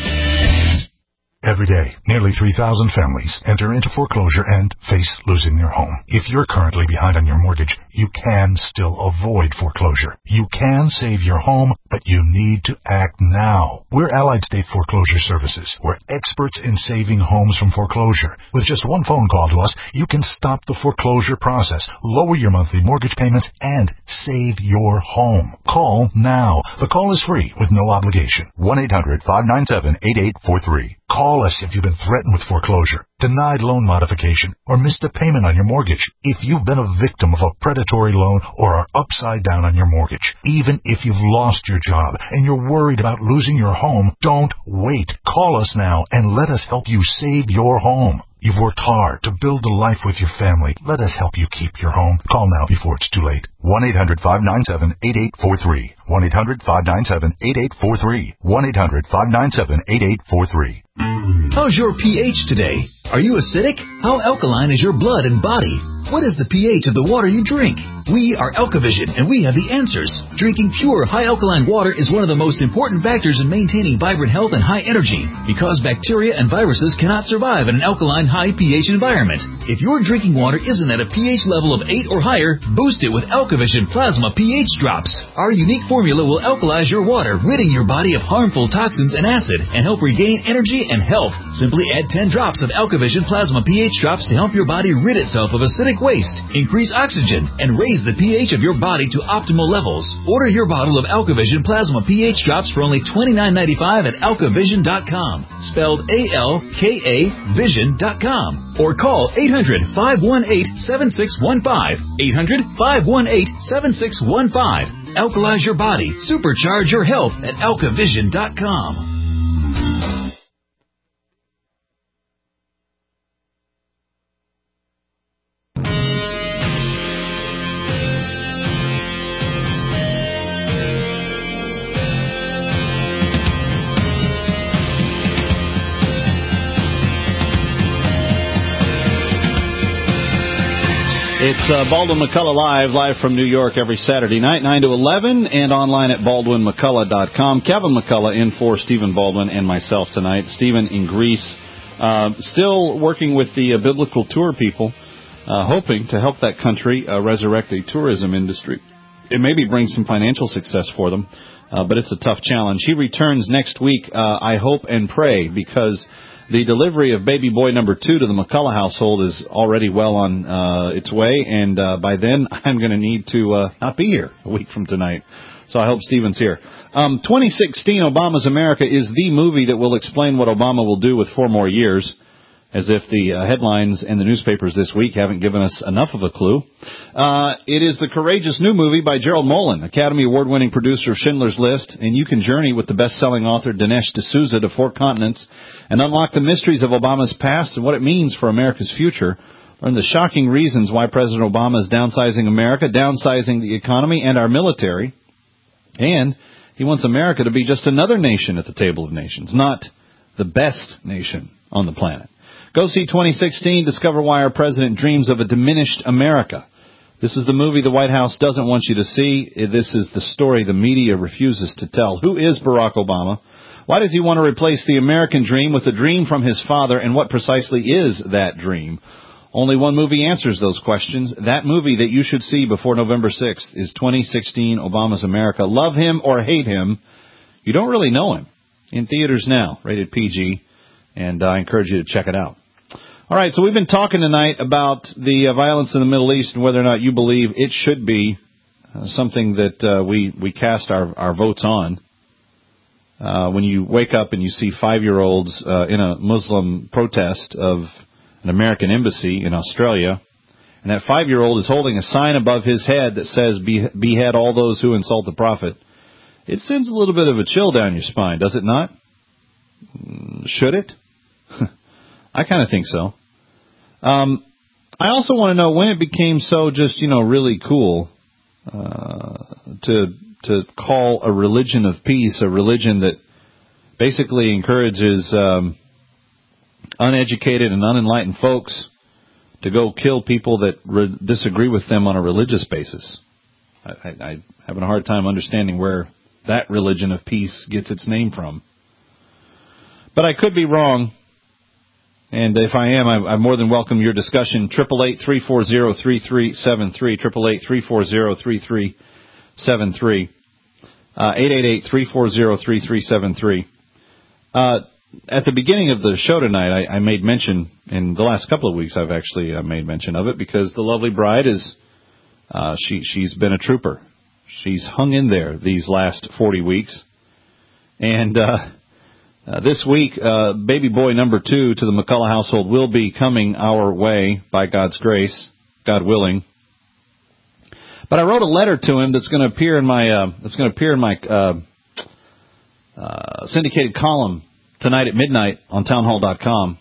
[SPEAKER 23] Every day, nearly three thousand families enter into foreclosure and face losing their home. If you're currently behind on your mortgage, you can still avoid foreclosure. You can save your home, but you need to act now. We're Allied State Foreclosure Services. We're experts in saving homes from foreclosure. With just one phone call to us, you can stop the foreclosure process, lower your monthly mortgage payments, and save your home. Call now. The call is free with no obligation. one eight hundred, five nine seven, eight eight four three. Call us if you've been threatened with foreclosure, denied loan modification, or missed a payment on your mortgage. If you've been a victim of a predatory loan or are upside down on your mortgage, even if you've lost your job and you're worried about losing your home, don't wait. Call us now and let us help you save your home. You've worked hard to build a life with your family. Let us help you keep your home. Call now before it's too late. one eight hundred, five nine seven, eight eight four three. one eight hundred, five nine seven, eight eight four three. one eight hundred, five nine seven, eight eight four three.
[SPEAKER 20] How's your pH today? Are you acidic? How alkaline is your blood and body? What is the pH of the water you drink? We are AlkaVision, and we have the answers. Drinking pure, high alkaline water is one of the most important factors in maintaining vibrant health and high energy, because bacteria and viruses cannot survive in an alkaline, high pH environment. If your drinking water isn't at a pH level of eight or higher, boost it with AlkaVision Plasma pH Drops. Our unique formula will alkalize your water, ridding your body of harmful toxins and acid, and help regain energy and health. Simply add ten drops of AlkaVision Plasma pH Drops to help your body rid itself of acidic waste, increase oxygen, and raise the pH of your body to optimal levels. Order your bottle of AlkaVision Plasma pH Drops for only twenty-nine ninety-five at alka vision dot com, spelled A L K A vision dot com, or call eight hundred, five one eight, seven six one five, eight hundred, five one eight, seven six one five. Alkalize your body, supercharge your health at alka vision dot com.
[SPEAKER 6] It's uh, Baldwin McCullough Live, live from New York every Saturday night, nine to eleven, and online at baldwin mccullough dot com. Kevin McCullough in for Stephen Baldwin and myself tonight. Stephen in Greece, uh, still working with the uh, Biblical Tour people, uh, hoping to help that country uh, resurrect a tourism industry. It maybe bring some financial success for them, uh, but it's a tough challenge. He returns next week, uh, I hope and pray, because the delivery of baby boy number two to the McCullough household is already well on uh, its way, and uh, by then I'm going to need to uh, not be here a week from tonight. So I hope Stephen's here. Um, twenty sixteen, Obama's America is the movie that will explain what Obama will do with four more years, as if the uh, headlines and the newspapers this week haven't given us enough of a clue. Uh, it is the courageous new movie by Gerald Molen, Academy Award-winning producer of Schindler's List, and you can journey with the best-selling author Dinesh D'Souza to four continents and unlock the mysteries of Obama's past and what it means for America's future. Learn the shocking reasons why President Obama is downsizing America, downsizing the economy and our military, and he wants America to be just another nation at the table of nations, not the best nation on the planet. Go see twenty sixteen, discover why our president dreams of a diminished America. This is the movie the White House doesn't want you to see. This is the story the media refuses to tell. Who is Barack Obama? Why does he want to replace the American dream with a dream from his father, and what precisely is that dream? Only one movie answers those questions. That movie that you should see before November sixth is twenty sixteen, Obama's America. Love him or hate him, you don't really know him. In theaters now, rated P G, and I encourage you to check it out. All right, so we've been talking tonight about the uh, violence in the Middle East and whether or not you believe it should be uh, something that uh, we, we cast our, our votes on. Uh, when you wake up and you see five-year-olds uh, in a Muslim protest of an American embassy in Australia, and that five-year-old is holding a sign above his head that says, Be- behead all those who insult the prophet, it sends a little bit of a chill down your spine, does it not? Should it? I kind of think so. Um, I also want to know when it became so just, you know, really cool uh, to to call a religion of peace a religion that basically encourages um, uneducated and unenlightened folks to go kill people that re- disagree with them on a religious basis. I, I, I'm having a hard time understanding where that religion of peace gets its name from. But I could be wrong. And if I am, I, I more than welcome your discussion. Triple eight three four zero three three seven three. Triple eight three four zero three three seven three. Uh, eight eight eight three four zero three three seven three. Uh, at the beginning of the show tonight, I, I made mention. In the last couple of weeks, I've actually uh, made mention of it because the lovely bride is. Uh, she she's been a trooper. She's hung in there these last forty weeks, and. Uh, Uh, this week, uh, baby boy number two to the McCullough household will be coming our way by God's grace, God willing. But I wrote a letter to him that's going to appear in my uh, that's going to appear in my uh, uh, syndicated column tonight at midnight on townhall dot com,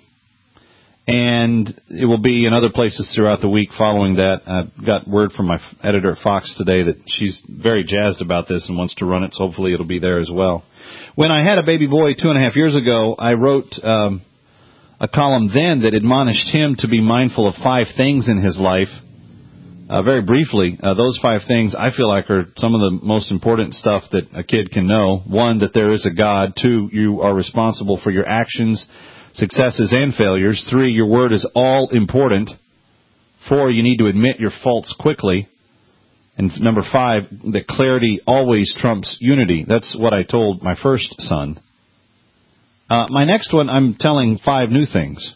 [SPEAKER 6] and it will be in other places throughout the week following that. I got word from my editor at Fox today that she's very jazzed about this and wants to run it, so hopefully it'll be there as well. When I had a baby boy two and a half years ago, I wrote um, a column then that admonished him to be mindful of five things in his life. Uh, very briefly, uh, those five things I feel like are some of the most important stuff that a kid can know. One, that there is a God. Two, you are responsible for your actions, successes, and failures. Three, your word is all important. Four, you need to admit your faults quickly. And number five, that clarity always trumps unity. That's what I told my first son. Uh, my next one, I'm telling five new things.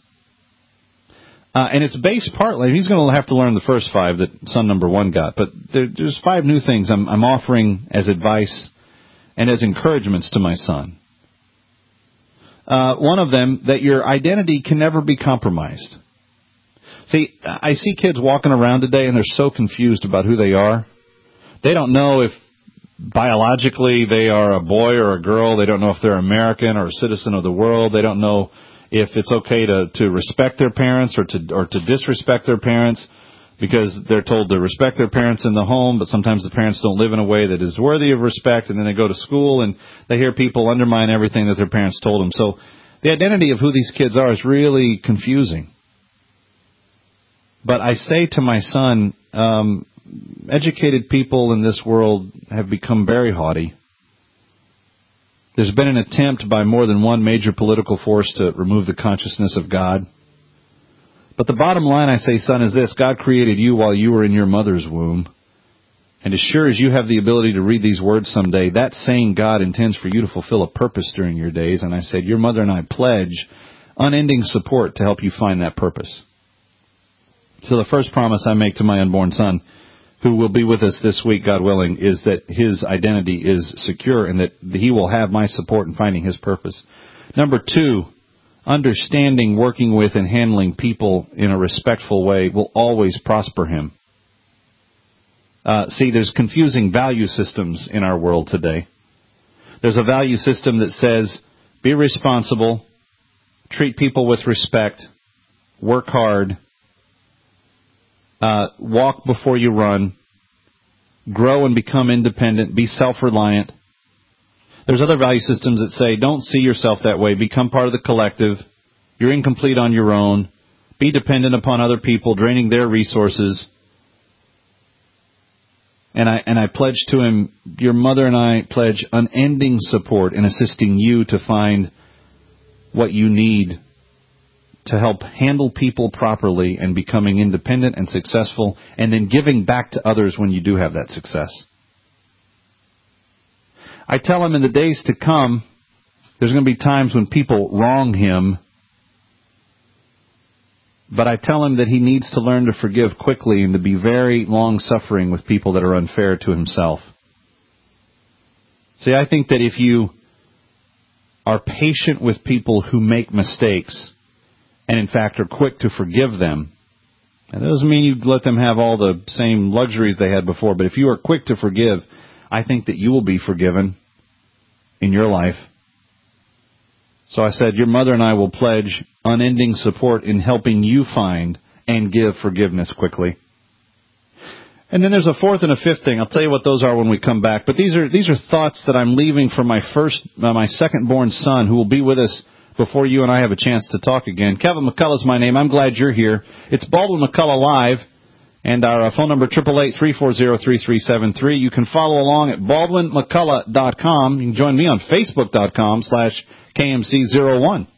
[SPEAKER 6] Uh, and it's based partly, he's going to have to learn the first five that son number one got. But there, there's five new things I'm, I'm offering as advice and as encouragements to my son. Uh, one of them, that your identity can never be compromised. See, I see kids walking around today, and they're so confused about who they are. They don't know if biologically they are a boy or a girl. They don't know if they're American or a citizen of the world. They don't know if it's okay to, to respect their parents or to or to disrespect their parents because they're told to respect their parents in the home, but sometimes the parents don't live in a way that is worthy of respect, and then they go to school and they hear people undermine everything that their parents told them. So the identity of who these kids are is really confusing. But I say to my son, um, educated people in this world have become very haughty. There's been an attempt by more than one major political force to remove the consciousness of God. But the bottom line, I say, son, is this. God created you while you were in your mother's womb. And as sure as you have the ability to read these words someday, that same God intends for you to fulfill a purpose during your days. And I said, your mother and I pledge unending support to help you find that purpose. So the first promise I make to my unborn son, who will be with us this week, God willing, is that his identity is secure and that he will have my support in finding his purpose. Number two, understanding, working with, and handling people in a respectful way will always prosper him. Uh, see, there's confusing value systems in our world today. There's a value system that says, be responsible, treat people with respect, work hard, uh, walk before you run, grow and become independent, be self-reliant. There's other value systems that say, don't see yourself that way, become part of the collective, you're incomplete on your own, be dependent upon other people, draining their resources. And I and I pledge to him, your mother and I pledge unending support in assisting you to find what you need to help handle people properly and becoming independent and successful, and then giving back to others when you do have that success. I tell him in the days to come, there's going to be times when people wrong him, but I tell him that he needs to learn to forgive quickly and to be very long-suffering with people that are unfair to himself. See, I think that if you are patient with people who make mistakes and, in fact, are quick to forgive them, and that doesn't mean you let them have all the same luxuries they had before, but if you are quick to forgive, I think that you will be forgiven in your life. So I said, your mother and I will pledge unending support in helping you find and give forgiveness quickly. And then there's a fourth and a fifth thing. I'll tell you what those are when we come back. But these are these are thoughts that I'm leaving for my first, uh, my second-born son, who will be with us before you and I have a chance to talk again. Kevin McCullough is my name. I'm glad you're here. It's Baldwin McCullough Live. And our uh, phone number, eight eight eight, three four zero, three three seven three. You can follow along at baldwin mccullough dot com. You can join me on facebook dot com slash K M C zero one.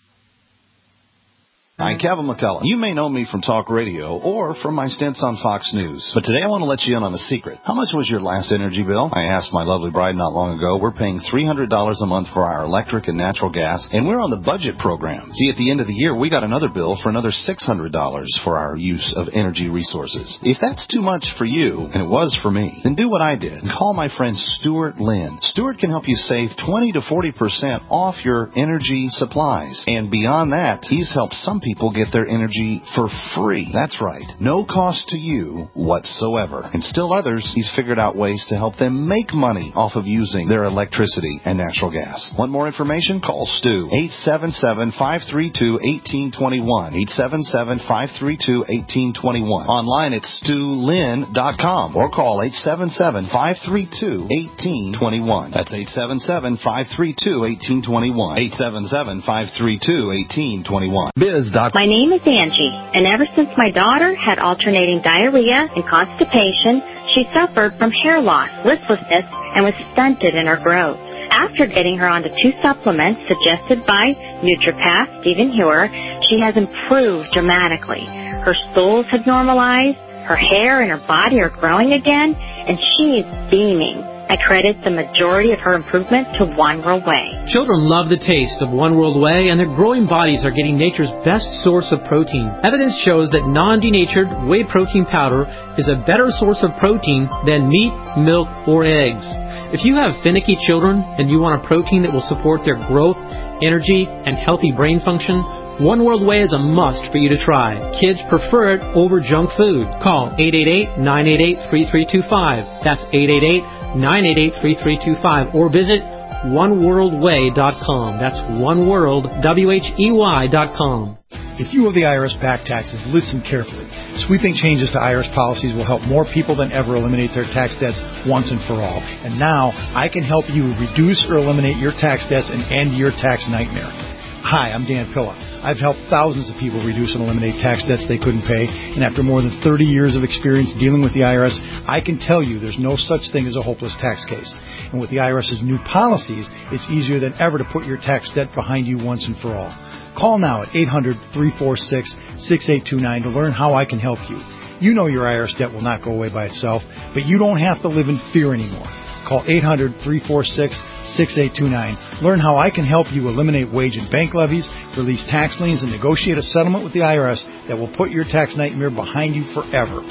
[SPEAKER 8] I'm Kevin McCullough. You may know me from talk radio or from my stints on Fox News. But today I want to let you in on a secret. How much was your last energy bill? I asked my lovely bride not long ago. We're paying three hundred dollars a month for our electric and natural gas, and we're on the budget program. See, at the end of the year, we got another bill for another six hundred dollars for our use of energy resources. If that's too much for you, and it was for me, then do what I did and call my friend Stuart Lynn. Stuart can help you save twenty to forty percent off your energy supplies. And beyond that, he's helped some people get their energy for free. That's right. No cost to you whatsoever. And still others, he's figured out ways to help them make money off of using their electricity and natural gas. Want more information? Call Stu. eight seven seven, five three two, one eight two one. eight seven seven, five three two, one eight two one. Online at stu lynn dot com or call eight seven seven, five three two, one eight two one. That's eight seven seven, five three two, one eight two one. eight seven seven, five three two, one eight two one. Biz.
[SPEAKER 1] My name is Angie, and ever since my daughter had alternating diarrhea and constipation, she suffered from hair loss, listlessness, and was stunted in her growth. After getting her onto two supplements suggested by NutriPath, Stephen Hewer, she has improved dramatically. Her stools have normalized, her hair and her body are growing again, and she is beaming. I credit the majority of her improvement to One World Whey.
[SPEAKER 2] Children love the taste of One World Whey, and their growing bodies are getting nature's best source of protein. Evidence shows that non-denatured whey protein powder is a better source of protein than meat, milk, or eggs. If you have finicky children and you want a protein that will support their growth, energy, and healthy brain function, One World Whey is a must for you to try. Kids prefer it over junk food. Call eight eight eight, nine eight eight, three three two five. That's eight eight eight, nine eight eight, three three two five. Or visit one world way dot com. That's oneworld, W H E Y dot com.
[SPEAKER 5] If you owe the I R S back taxes, listen carefully. Sweeping changes to I R S policies will help more people than ever eliminate their tax debts once and for all. And now I can help you reduce or eliminate your tax debts and end your tax nightmare. Hi, I'm Dan Pilla. I've helped thousands of people reduce and eliminate tax debts they couldn't pay, and after more than thirty years of experience dealing with the I R S, I can tell you there's no such thing as a hopeless tax case. And with the I R S's new policies, it's easier than ever to put your tax debt behind you once and for all. Call now at eight hundred, three four six, six eight two nine to learn how I can help you. You know your I R S debt will not go away by itself, but you don't have to live in fear anymore. Call eight hundred, three four six, six eight two nine. Learn how I can help you eliminate wage and bank levies, release tax liens, and negotiate a settlement with the I R S that will put your tax nightmare behind you forever.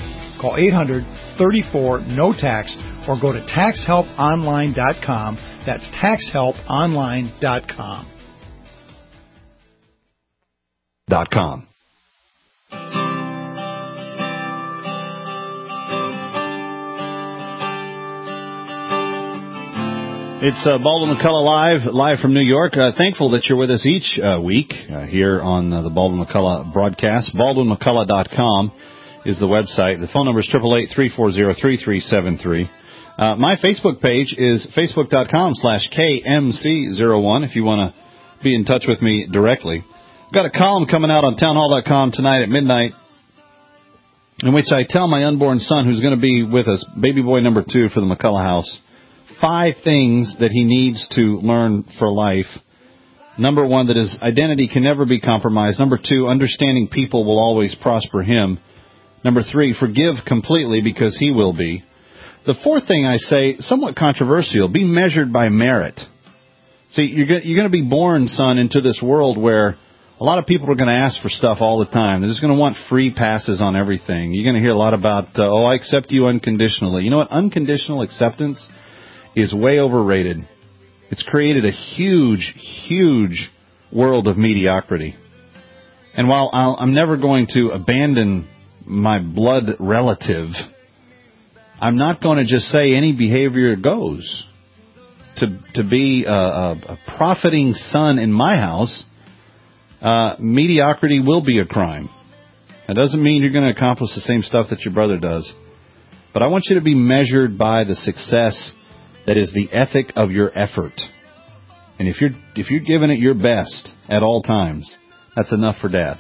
[SPEAKER 5] Call eight hundred, thirty-four, no tax or go to tax help online dot com. That's tax help online dot com.
[SPEAKER 8] Dot com.
[SPEAKER 6] It's uh, Baldwin McCullough Live, live from New York. Uh, thankful that you're with us each uh, week uh, here on uh, the Baldwin McCullough broadcast. Baldwin M C Cullough dot com is the website. The phone number is eight eight eight, three four zero, three three seven three. Uh, my Facebook page is facebook dot com slash K M C zero one if you want to be in touch with me directly. I've got a column coming out on town hall dot com tonight at midnight in which I tell my unborn son, who's going to be with us, baby boy number two for the McCullough house, five things that he needs to learn for life. Number one, that his identity can never be compromised. Number two, understanding people will always prosper him. Number three, forgive completely because he will be. The fourth thing I say, somewhat controversial, be measured by merit. See, you're going to be born, son, into this world where a lot of people are going to ask for stuff all the time. They're just going to want free passes on everything. You're going to hear a lot about, uh, oh, I accept you unconditionally. You know what? Unconditional acceptance is way overrated. It's created a huge, huge world of mediocrity. And while I'll, I'm never going to abandon my blood relative, I'm not going to just say any behavior goes. To to be a, a, a profiting son in my house, uh, mediocrity will be a crime. That doesn't mean you're going to accomplish the same stuff that your brother does. But I want you to be measured by the success that is the ethic of your effort. And if you're if you're giving it your best at all times, that's enough for Dad.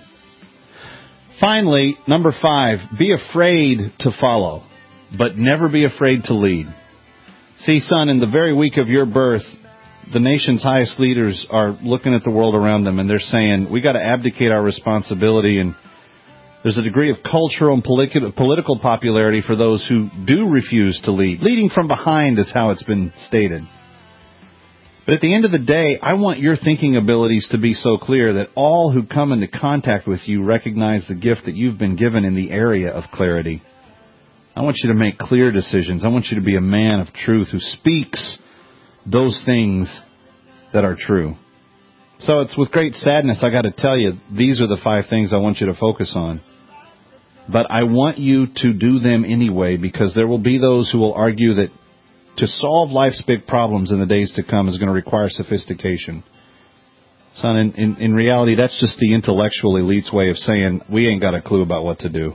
[SPEAKER 6] Finally, number five, be afraid to follow, but never be afraid to lead. See, son, in the very week of your birth, the nation's highest leaders are looking at the world around them, and they're saying, we got to abdicate our responsibility, and there's a degree of cultural and politi- political popularity for those who do refuse to lead. Leading from behind is how it's been stated. But at the end of the day, I want your thinking abilities to be so clear that all who come into contact with you recognize the gift that you've been given in the area of clarity. I want you to make clear decisions. I want you to be a man of truth who speaks those things that are true. So it's with great sadness I got to tell you, these are the five things I want you to focus on. But I want you to do them anyway, because there will be those who will argue that to solve life's big problems in the days to come is going to require sophistication. Son, in, in, in reality, that's just the intellectual elite's way of saying we ain't got a clue about what to do.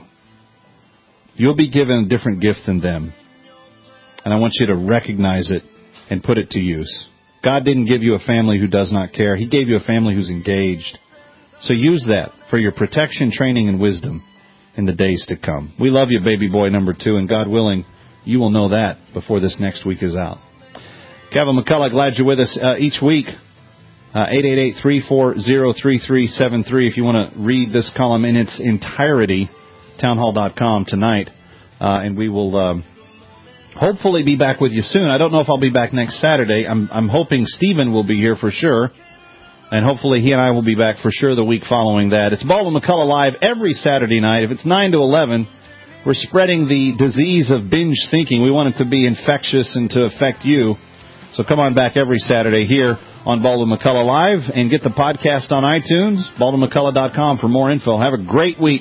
[SPEAKER 6] You'll be given a different gift than them. And I want you to recognize it and put it to use. God didn't give you a family who does not care. He gave you a family who's engaged. So use that for your protection, training, and wisdom in the days to come. We love you, baby boy number two, and God willing, you will know that before this next week is out. Kevin McCullough, glad you're with us uh, each week. Uh, eight eight eight, three four zero, three three seven three if you want to read this column in its entirety. town hall dot com tonight, uh, and we will um, hopefully be back with you soon. I don't know if I'll be back next Saturday. I'm, I'm hoping Stephen will be here for sure, and hopefully he and I will be back for sure the week following that. It's Baldwin McCullough Live every Saturday night. If it's nine to eleven, we're spreading the disease of binge thinking. We want it to be infectious and to affect you. So come on back every Saturday here on Baldwin McCullough Live, and get the podcast on iTunes, Baldwin M C Cullough dot com for more info. Have a great week.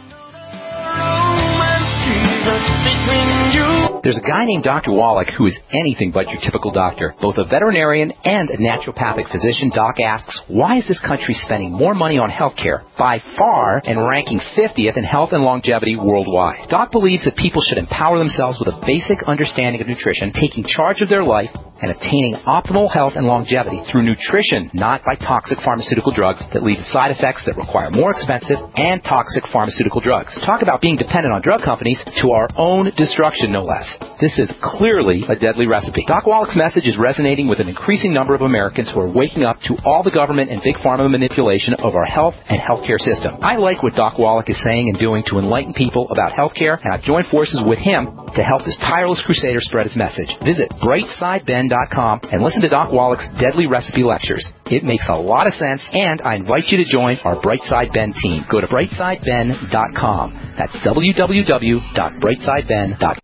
[SPEAKER 7] There's a guy named Doctor Wallach who is anything but your typical doctor. Both a veterinarian and a naturopathic physician, Doc asks, why is this country spending more money on health care, by far, and ranking fiftieth in health and longevity worldwide? Doc believes that people should empower themselves with a basic understanding of nutrition, taking charge of their life, and obtaining optimal health and longevity through nutrition, not by toxic pharmaceutical drugs that lead to side effects that require more expensive and toxic pharmaceutical drugs. Talk about being dependent on drug companies to our own destruction, no less. This is clearly a deadly recipe. Doc Wallach's message is resonating with an increasing number of Americans who are waking up to all the government and big pharma manipulation of our health and healthcare system. I like what Doc Wallach is saying and doing to enlighten people about healthcare, and I've joined forces with him to help this tireless crusader spread his message. Visit bright side bend dot com and listen to Doc Wallach's Deadly Recipe Lectures. It makes a lot of sense, and I invite you to join our Brightside Ben team. Go to brightside ben dot com. That's w w w dot brightside ben dot